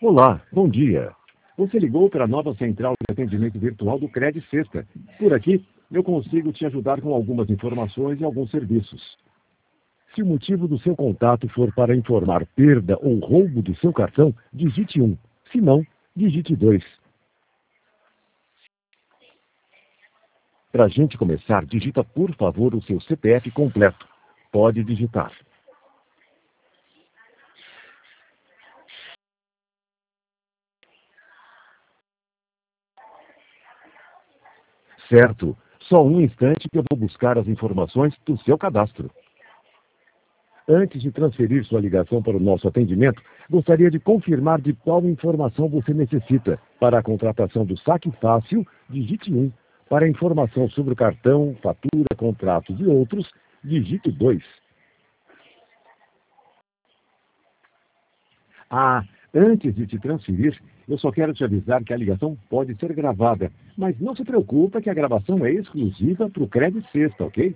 Olá, bom dia. Você ligou para a nova central de atendimento virtual do Cred Sexta. Por aqui, eu consigo te ajudar com algumas informações e alguns serviços. Se o motivo do seu contato for para informar perda ou roubo do seu cartão, digite 1. Se não, digite 2. Para a gente começar, digita por favor o seu CPF completo. Pode digitar. Certo. Só um instante que eu vou buscar as informações do seu cadastro. Antes de transferir sua ligação para o nosso atendimento, gostaria de confirmar de qual informação você necessita. Para a contratação do Saque Fácil, digite 1. Para a informação sobre o cartão, fatura, contratos e outros, digite 2. Antes de te transferir, eu só quero te avisar que a ligação pode ser gravada, mas não se preocupa que a gravação é exclusiva para o Cred Sexta, ok?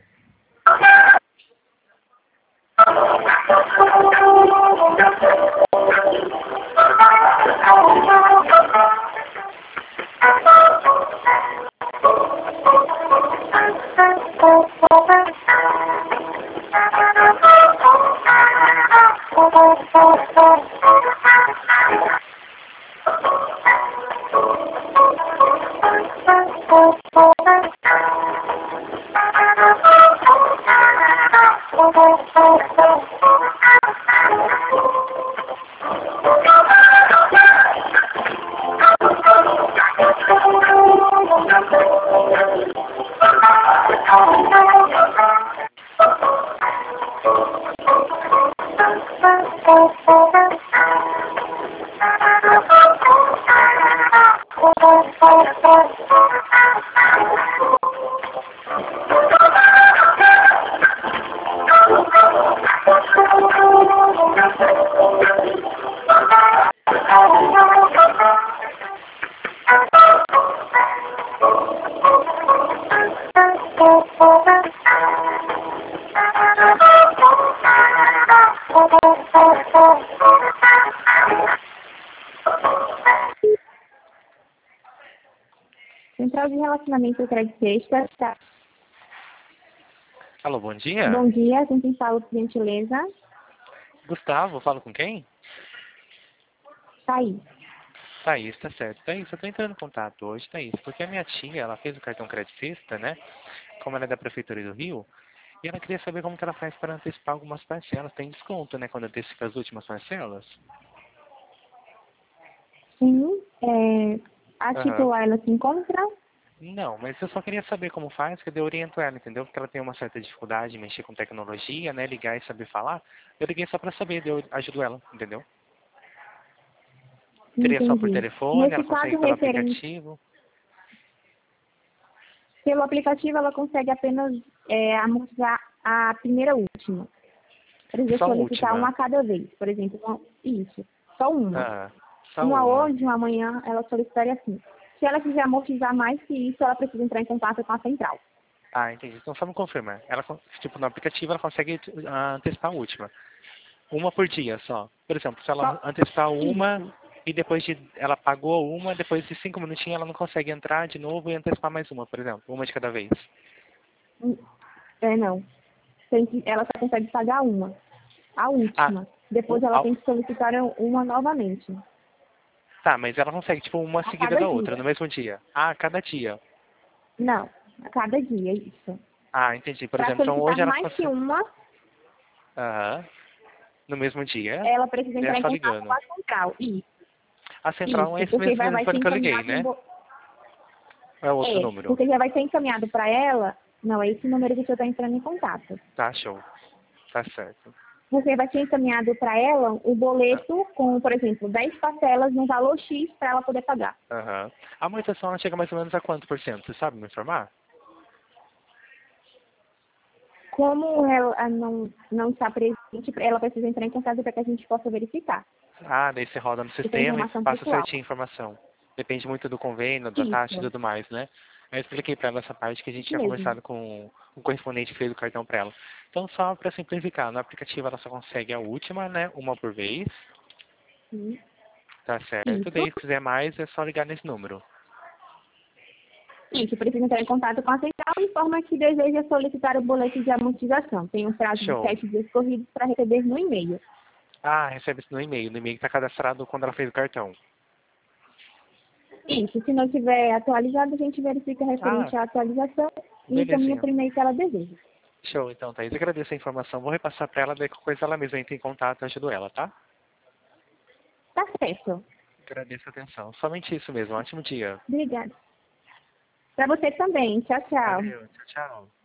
Central de Relacionamento Cred Sexta. Tá. Alô, bom dia. Bom dia, com quem fala, por gentileza? Gustavo, falo com quem? Thaís. Thaís, tá certo. Thaís, eu tô entrando em contato hoje, Thaís, porque a minha tia, ela fez o cartão Cred Sexta, né? Como ela é da Prefeitura do Rio, e ela queria saber como que ela faz para antecipar algumas parcelas. Tem desconto, né, quando antecipa as últimas parcelas? Sim, a titular ela se encontra? Não, mas eu só queria saber como faz, que eu oriento ela, entendeu? Porque ela tem uma certa dificuldade em mexer com tecnologia, né? Ligar e saber falar. Eu liguei só pra saber, eu ajudo ela, entendeu? Seria só por telefone, Nesse ela consegue caso, pelo aplicativo? Pelo aplicativo, ela consegue apenas amortizar a primeira última. Por exemplo, Só a solicitar última. uma a cada vez. Por exemplo, isso, só uma. Só uma hoje, uma amanhã, ela solicitaria assim. Se ela quiser amortizar mais que isso, ela precisa entrar em contato com a central. Ah, entendi. Então só me confirma. Ela, tipo, no aplicativo ela consegue antecipar a última. Uma por dia só. Por exemplo, se ela antecipar uma e depois ela pagou uma, depois de 5 minutinhos ela não consegue entrar de novo e antecipar mais uma, por exemplo. Uma de cada vez. Não. Ela só consegue pagar uma. A última. Depois ela tem que solicitar uma novamente. Tá, mas ela consegue, tipo, uma seguida da outra, no mesmo dia. Ah, cada dia. Não, a cada dia, isso. Ah, entendi. Por exemplo, então hoje ela mais que uma. No mesmo dia. Ela precisa entrar em contato ligando. com a central. Isso. A central é esse mesmo telefone que eu liguei, né? É outro número. Porque já vai ser encaminhado para ela. Não, é esse número que você está entrando em contato. Tá, show. Tá certo. Porque vai ser encaminhado para ela o boleto com, por exemplo, 10 parcelas no valor X para ela poder pagar. A amortização ela chega mais ou menos a quanto por cento? Você sabe me informar? Como ela não está presente, ela precisa entrar em contato para que a gente possa verificar. Daí você roda no sistema e passa certinho a informação. Depende muito do convênio, da taxa e tudo mais, né? Eu expliquei para ela essa parte que a gente tinha conversado com o correspondente que fez o cartão para ela. Então, só para simplificar, no aplicativo ela só consegue a última, né? Uma por vez. Tá certo. Isso. Daí, se quiser mais, é só ligar nesse número. Isso, precisa entrar em contato com a central e informa que deseja solicitar o boleto de amortização. Tem um prazo Show. de 7 dias corridos para receber no e-mail. Ah, recebe isso no e-mail. No e-mail que está cadastrado quando ela fez o cartão. Isso, se não tiver atualizado, a gente verifica referente à atualização e encaminha belezinha. para o e-mail que ela deseja. Show, então, Thaís. Agradeço a informação. Vou repassar para ela, daí qualquer coisa ela mesma entra em contato e ajudo ela, tá? Tá certo. Agradeço a atenção. Somente isso mesmo. Ótimo dia. Obrigada. Para você também. Tchau, tchau. Valeu. Tchau, tchau.